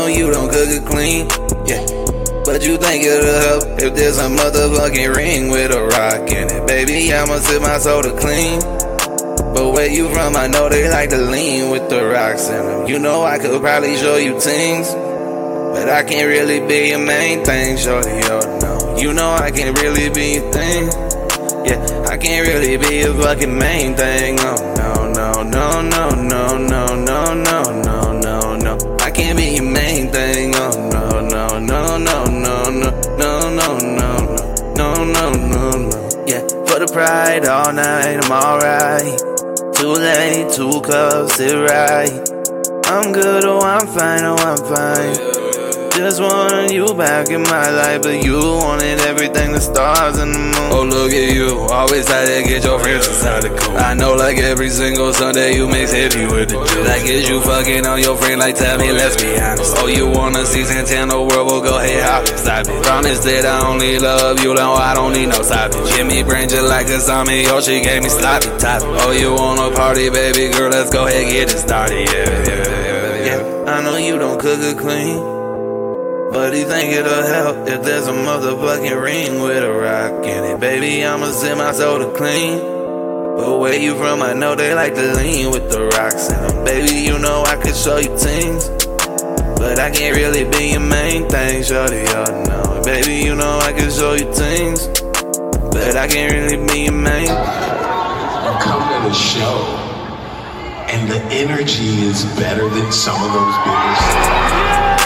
know you don't cook it clean, yeah. But you think it'll help if there's a motherfucking ring with a rock in it. Baby, I'ma sip my soda clean. But where you from, I know they like to lean with the rocks in them. You know I could probably show you things, but I can't really be your main thing, shorty, oh no. You know I can't really be your thing. Yeah, I can't really be your fucking main thing. Oh no, no, no, no, no, no, no, no, no, no, no. I can't be your main thing. Oh no, no, no, no, no, no, no, no, no, no, no, no, no. Yeah, for the pride all night, I'm alright. Too late, 2 cups, sit right. I'm good, oh I'm fine, oh I'm fine. Just wanted you back in my life, but you wanted everything, the stars and the moon. Oh, look at you, always had to get your friends inside the cool. I know like every single Sunday you mix heavy with the juice. Like is you fucking on your friend, like tell me, let's be honest. Oh, you wanna see Santana World, well go ahead, hop inside me. Promise that I only love you, no, I don't need no side bitch. Give me brain just like a zombie, oh she gave me sloppy top. Oh, you wanna party, baby girl, let's go ahead, get it started, yeah. I know you don't cook it clean, but you think it'll help if there's a motherfucking ring with a rock in it. Baby, I'ma sip my soda clean. But where you from, I know they like to lean with the rocks in them. Baby, you know I could show you things, but I can't really be your main thing, shorty, oh no. Baby, you know I could show you things, but I can't really be your main. You come to the show, and the energy is better than some of those bigger stars.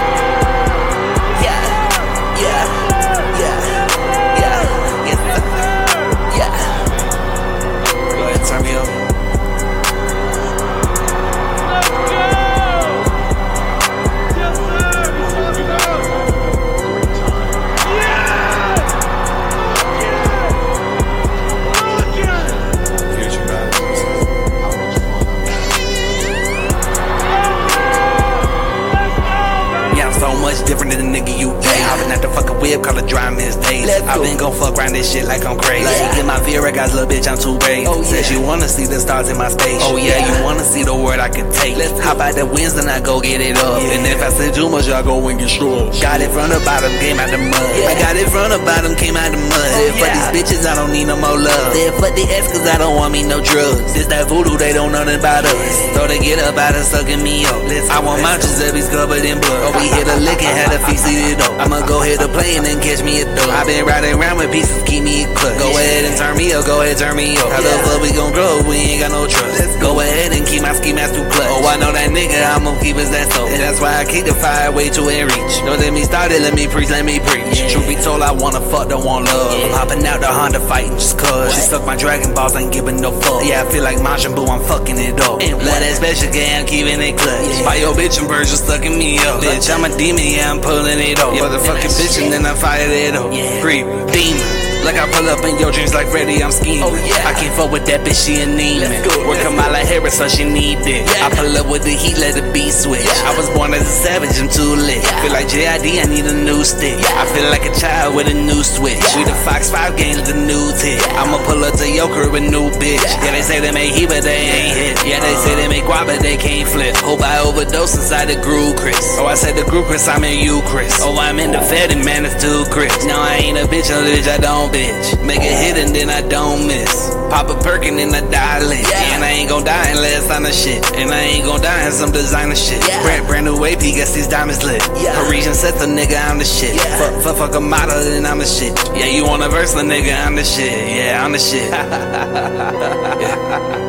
Different than the nigga you pay. I've been at the fucking whip, call it dry mince days. I've been gon' fuck around this shit like I'm crazy. Get my Vera guys, little bitch, I'm too brave. Says you wanna see the stars in my space. Oh yeah, you wanna see the word I can take. How about the wins, then I go get it up. And if I say too much, y'all go and get struck. Got it from the bottom, came out the mud. I got it from the bottom, came out the mud. For these bitches, I don't need no more love. For the ex, cause I don't want me no drugs. This that voodoo, they don't know nothing about us. So they get up out of sucking me up. I want my Giuseppe's covered in blood. Oh, we hit a lick and had a feast of it up. I'ma go hit a plane and catch me a dog. I've been riding around with pieces, keep me a clutch. Go ahead and turn me up, go ahead, turn me up. How the fuck we gon' grow, we ain't got no trust. Go ahead and keep my ski mask too clutch. Oh, I know that nigga, I'ma keep his ass up. And that's why I keep the fire way to in reach. Don't let me start it, let me preach, let me preach. Truth be told, I wanna fuck, don't want love. I'm hopping out the Honda fighting just cause. She suck my Dragon Balls, ain't giving no fuck. Yeah, I feel like Majin Buu, I'm fucking it up. Let that special gang, I'm keeping it clutch. By your bitch and birds, just sucking me up. Bitch, I'm a demon, yeah, I'm pulling it up. Motherfucking bitch, and then I fired it up. Creep, demon. Like I pull up in your dreams like Freddy, I'm scheming. I can't fuck with that bitch, she anemic. Work Kamala Harris, so she need it. I pull up with the heat, let the beat switch. I was born as a savage, I'm too lit. Feel like JID, I need a new stick. I feel like a child with a new switch. We the Fox 5 games, the new tick. I'ma pull up to your crib with new bitch. Yeah, they say they make heat, but they ain't hit. Yeah, they say they make guap, but they can't flip. Hope I overdose inside the groove, Chris. Oh, I said the group, Chris, I'm in you, Chris. Oh, I'm in the Fed, and man, it's too Chris. No, I ain't a bitch, no bitch, I don't bitch. Make a hit and then I don't miss. Pop a perk and then I die lit. And I ain't gon' die unless I'm the shit. And I ain't gon' die in some designer shit. Brand new AP, guess these diamonds lit. Parisian sets a nigga, I'm the shit. Fuck a model, then I'm the shit. Yeah, you want a verse, nigga, I'm the shit. Yeah, I'm the shit.